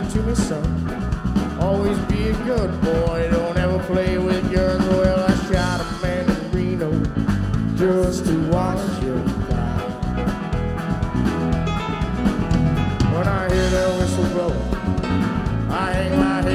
listen to me, son. Always be a good boy, don't ever play with your